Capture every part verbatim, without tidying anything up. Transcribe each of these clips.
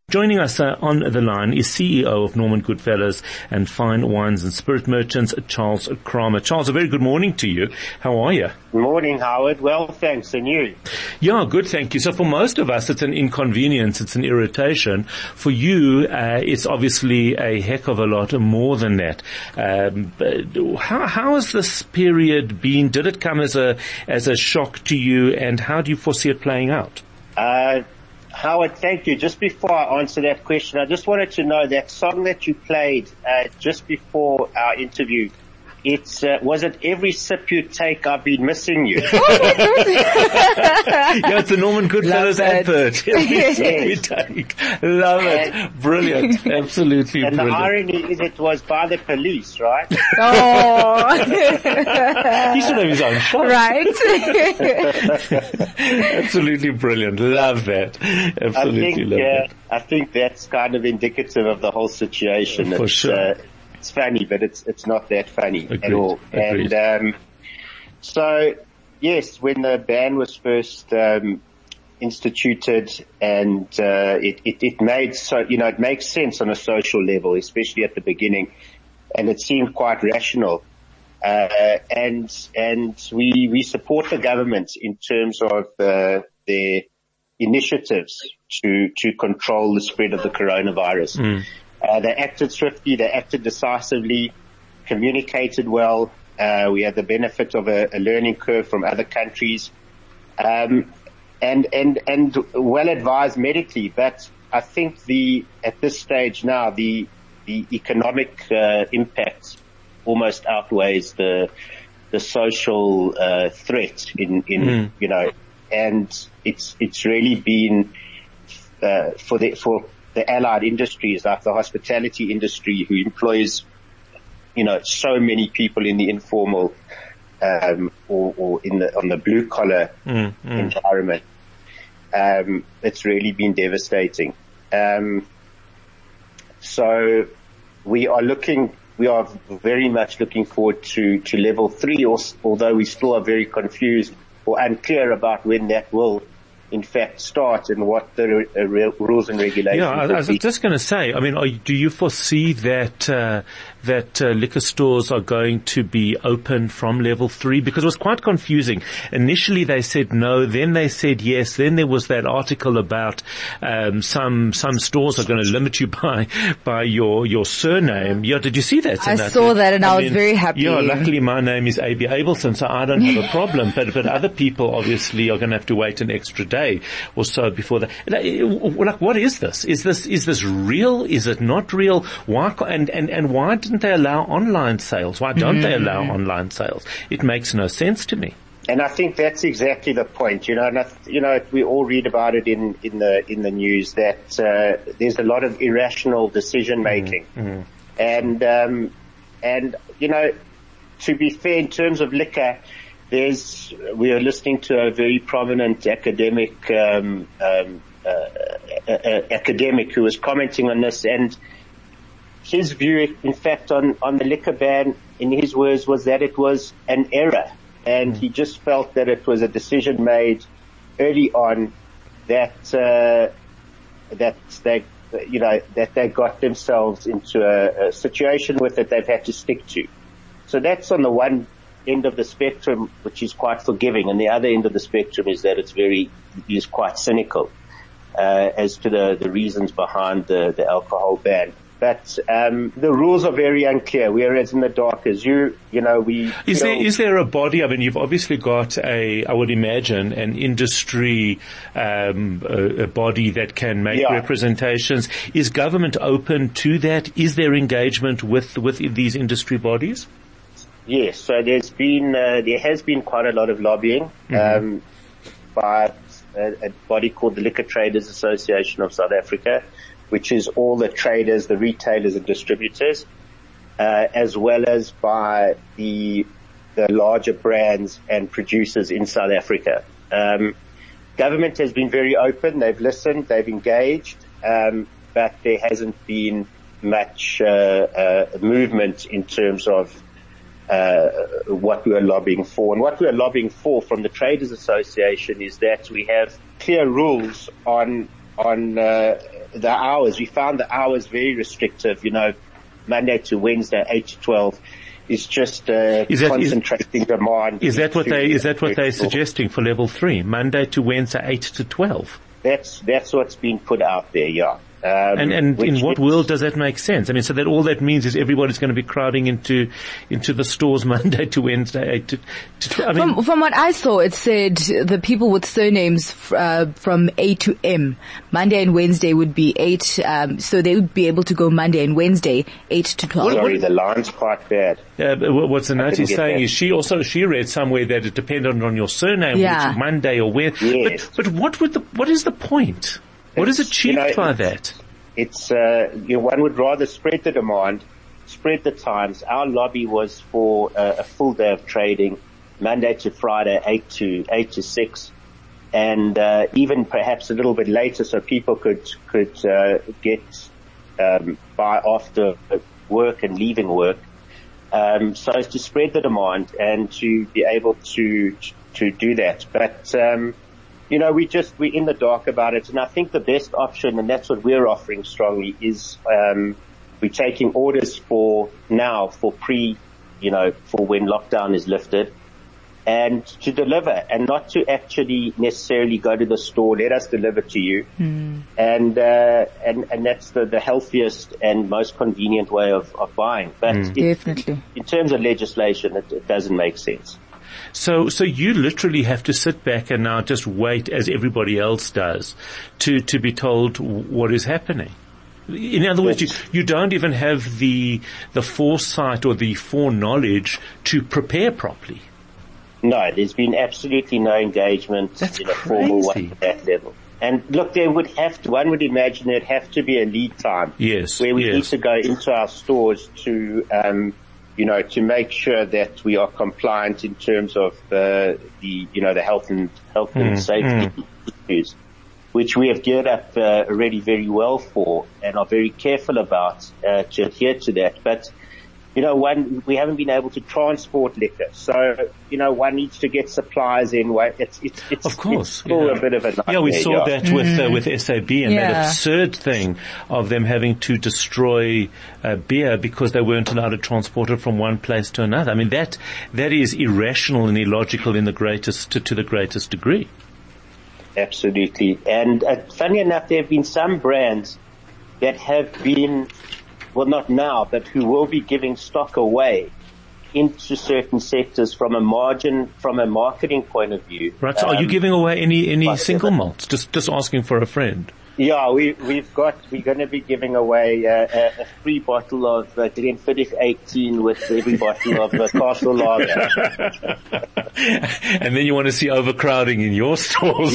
Joining us uh, on the line is C E O of Norman Goodfellows and Fine Wines and Spirit Merchants, Charles Kramer. Charles, a very good morning to you. How are you? Good morning, Howard. Well, thanks. And you? Yeah, good, thank you. So for most of us, it's an inconvenience, it's an irritation. For you, uh, it's obviously a heck of a lot more than that. Um, how, how has this period been? Did it come as a as a shock to you, and how do you foresee it playing out? Uh Howard, thank you. Just before I answer that question, I just wanted to know that song that you played uh, just before our interview. It's uh, was it Every Sip You Take, I've Been Missing You? Yeah, it's the Norman Goodfellows advert. Every sip you take. Love it. And, brilliant. Absolutely and brilliant. And the irony is it was by the police, right? Oh. He should have his own show. Right. Absolutely brilliant. Love that. Absolutely I think, love uh, that. I think that's kind of indicative of the whole situation. For it's, sure. Uh, It's funny, but it's it's not that funny Agreed. at all. Agreed. And um, so, yes, when the ban was first um, instituted, and uh, it, it it made so you know it makes sense on a social level, especially at the beginning, and it seemed quite rational. Uh, and and we we support the government in terms of uh, their initiatives to to control the spread of the coronavirus. Mm. Uh, they acted swiftly, they acted decisively, communicated well. Uh, we had the benefit of a, a learning curve from other countries, um, and, and, and well advised medically. But I think the, at this stage now, the, the economic, uh, impact almost outweighs the, the social, uh, threat in, in, mm. you know, and it's, it's really been, uh, for the, for, the allied industries like the hospitality industry, who employs, you know, so many people in the informal, um, or, or in the, on the blue collar mm, mm. environment. Um, it's really been devastating. Um, so we are looking, we are very much looking forward to, to level three, although we still are very confused or unclear about when that will in fact start and what the uh, re- rules and regulations. Yeah, I, I was just going to say, I mean, are, do you foresee that uh, that uh, liquor stores are going to be open from level three? Because it was quite confusing. Initially they said no, then they said yes, then there was that article about um, some some stores are going to limit you by by your your surname. Yeah, did you see that? I that? saw that and I, I mean, was very happy. Yeah, luckily my name is A B Abelson, so I don't have a problem. But but other people obviously are going to have to wait an extra day or so before that. Like, what is this? Is this is this real? Is it not real? Why and and and why didn't they allow online sales? Why don't mm. they allow online sales? It makes no sense to me. And I think that's exactly the point. You know, and I, you know, we all read about it in in the in the news that uh, there's a lot of irrational decision making, mm. Mm. and um, and you know, to be fair, in terms of liquor. There's, we are listening to a very prominent academic, um, um, uh, uh, academic who was commenting on this, and his view, in fact, on, on the liquor ban, in his words, was that it was an error, and mm. he just felt that it was a decision made early on that, uh, that they, you know, that they got themselves into a, a situation with it they've had to stick to. So that's on the one end of the spectrum, which is quite forgiving, and the other end of the spectrum is that it's very, is quite cynical, uh, as to the, the reasons behind the, the alcohol ban. But, um, the rules are very unclear. We're as in the dark as you, you know, we... Is there, is there a body, I mean, you've obviously got a, I would imagine, an industry, um, a, a body that can make yeah. representations. Is government open to that? Is there engagement with, with these industry bodies? Yes, so there's been, uh, there has been quite a lot of lobbying, mm-hmm. um, by a, a body called the Liquor Traders Association of South Africa, which is all the traders, the retailers and distributors, uh, as well as by the, the larger brands and producers in South Africa. Um, government has been very open, they've listened, they've engaged, um, but there hasn't been much, uh, uh, movement in terms of Uh, what we are lobbying for. And what we are lobbying for from the Traders Association is that we have clear rules on on uh, the hours, we found the hours very restrictive, you know, Monday to Wednesday, eight to twelve. Is just uh, is that, concentrating is, demand. Is that what they? Is that what they're suggesting for level three? Monday to Wednesday, eight to twelve. That's that's what's been put out there. Yeah. Um, and and in what world does that make sense? I mean, so that all that means is everybody's going to be crowding into into the stores Monday to Wednesday, eight to, to twelve. I mean, from, from what I saw, it said the people with surnames uh, from A to M, Monday and Wednesday would be eight, um, so they would be able to go Monday and Wednesday, eight to twelve. Sorry, the line's quite bad. Uh, what's the note is saying that. is she also, she read somewhere that it depended on your surname, yeah. which Monday or Wednesday. Yes. But, but what would the, what is the point? What is achieved you know, by it's, that? It's, uh, you know, one would rather spread the demand, spread the times. Our lobby was for uh, a full day of trading, Monday to Friday, eight to, eight to six. And, uh, even perhaps a little bit later so people could, could, uh, get, um, by after work and leaving work. Um, so as to spread the demand and to be able to, to do that. But, um, you know, we just, we're in the dark about it. And I think the best option, and that's what we're offering strongly, is, um, we're taking orders for now, for pre, you know, for when lockdown is lifted, and to deliver, and not to actually necessarily go to the store. Let us deliver to you. Mm. And, uh, and, and that's the, the healthiest and most convenient way of, of buying. But mm. it, Definitely. in terms of legislation, it, it doesn't make sense. So, so you literally have to sit back and now just wait, as everybody else does, to, to be told what is happening. In other words, you, you don't even have the, the foresight or the foreknowledge to prepare properly. No, there's been absolutely no engagement That's in a formal way at that level. And look, there would have to, one would imagine there'd have to be a lead time. Yes. Where we yes. need to go into our stores to, um, you know, to make sure that we are compliant in terms of uh, the, you know, the health and health mm, and safety mm. issues, which we have geared up uh, already very well for and are very careful about uh, to adhere to that. But you know, one, we haven't been able to transport liquor. So, you know, one needs to get supplies in. It's, it's, it's, of course, it's still yeah. a bit of a nightmare. Yeah, we saw yeah. that with, uh, with S A B and yeah. that absurd thing of them having to destroy uh, beer because they weren't allowed to transport it from one place to another. I mean, that, that is irrational and illogical in the greatest, to, to the greatest degree. Absolutely. And uh, funny enough, there have been some brands that have been, well, not now, but who will be giving stock away into certain sectors from a margin, from a marketing point of view. Right. So um, are you giving away any, any single malts? Just, just asking for a friend. Yeah, we, we've got, we're going to be giving away uh, a, a free bottle of uh, Glenfiddich eighteen with every bottle of uh, Castle Lager. And then you want to see overcrowding in your stores.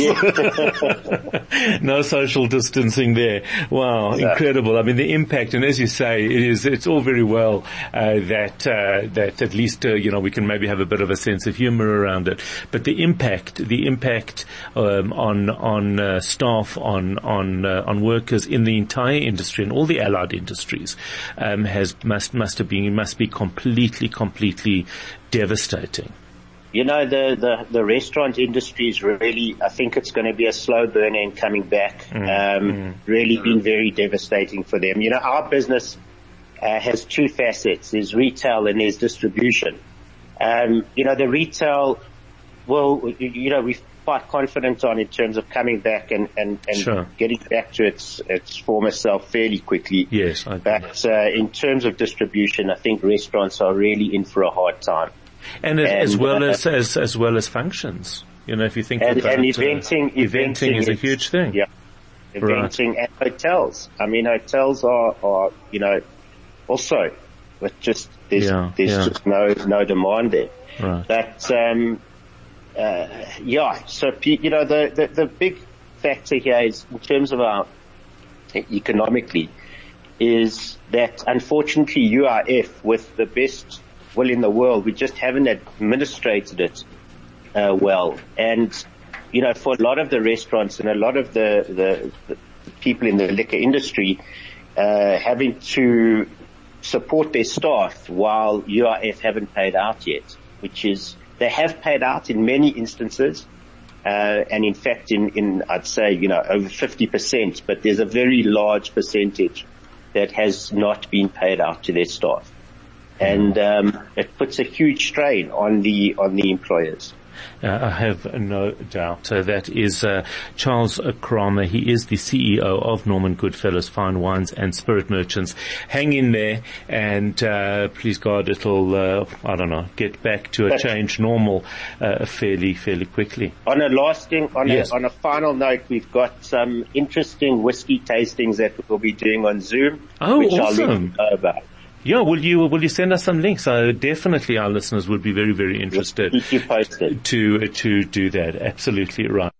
Yeah. No social distancing there. Wow, yeah. Incredible. I mean, the impact, and as you say, it is, it's all very well, uh, that, uh, that at least, uh, you know, we can maybe have a bit of a sense of humor around it. But the impact, the impact, um, on, on, uh, staff, on, on, Uh, on workers in the entire industry and all the allied industries, um, has must must have been must be completely completely devastating. You know, the the the restaurant industry is really, I think it's going to be a slow burner in coming back. Mm, um, mm. Really been very devastating for them. You know, our business uh, has two facets: there's retail and there's distribution. Um, you know, the retail, well, you know, we've quite confident on in terms of coming back and, and, and sure. getting back to its, its former self fairly quickly. Yes. I but, uh, in terms of distribution, I think restaurants are really in for a hard time. And, and as well uh, as, as, as well as functions. You know, if you think and, about and eventing, uh, eventing, eventing is a huge thing. Yeah. Eventing right. and hotels. I mean, hotels are, are, you know, also, but just, there's, yeah, there's yeah. just no, no demand there. Right. But, um, Uh, yeah, so, you know, the, the, the big factor here is, in terms of our, economically, is that unfortunately U I F, with the best will in the world, we just haven't administrated it, uh, well. And, you know, for a lot of the restaurants and a lot of the, the, the people in the liquor industry, uh, having to support their staff while U I F haven't paid out yet, which is, they have paid out in many instances, Uh, and in fact, in, in, I'd say, you know, over fifty percent, but there's a very large percentage that has not been paid out to their staff. And, um, it puts a huge strain on the, on the employers. Uh, I have no doubt. Uh, that is uh, Charles Kramer. He is the C E O of Norman Goodfellows Fine Wines and Spirit Merchants. Hang in there, and uh, please God, it'll uh, I don't know get back to a changed normal uh, fairly fairly quickly. On a lasting, on yes. a on a final note, we've got some interesting whiskey tastings that we'll be doing on Zoom. Oh, which awesome! I'll let you know about. Yeah, will you will you send us some links? So definitely our listeners would be very very interested Keep you posted. to to do that. Absolutely right.